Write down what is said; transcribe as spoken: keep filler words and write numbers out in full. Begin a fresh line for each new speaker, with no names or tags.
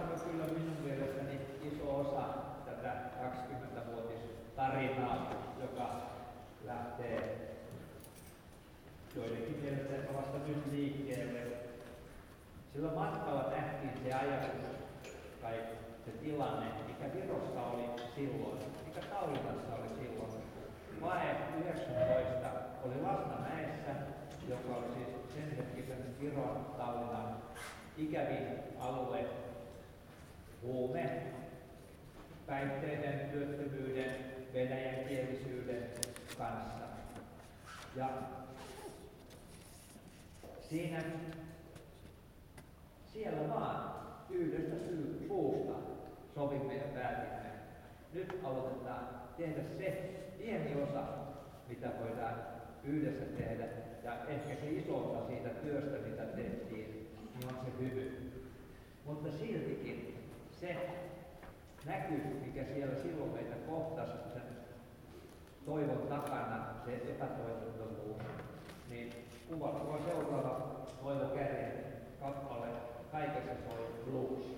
on kyllä minun mielestäni iso osa tätä kaksikymmentävuotistarinaa, joka lähtee joidenkin mielestä vasta nyt liikkeelle. Silloin matkalla nähtiin se ajatus tai se tilanne, mikä Virossa oli silloin, mikä Tallinnassa oli silloin. Vae yhdeksäntoista oli Lasnamäessä, joka oli siis sen hetkisen Viron Tallinnan ikävin alue huume, päihteiden, työttömyyden, venäjänkielisyyden kanssa. Ja siinä siellä vaan yhdestä syy, suusta sovimme ja päätimme. Nyt aloitetaan tehdä se pieni osa, mitä voidaan yhdessä tehdä, ja ehkä se iso osa siitä työstä, mitä tehtiin, niin on se hymy. Mutta siltikin se näky, mikä siellä silloin meitä kohtasi, sen toivon takana, se epätoivottomuus, niin kuvattua seuraava Toivo Kärjen kappale Kaikessa soi blues.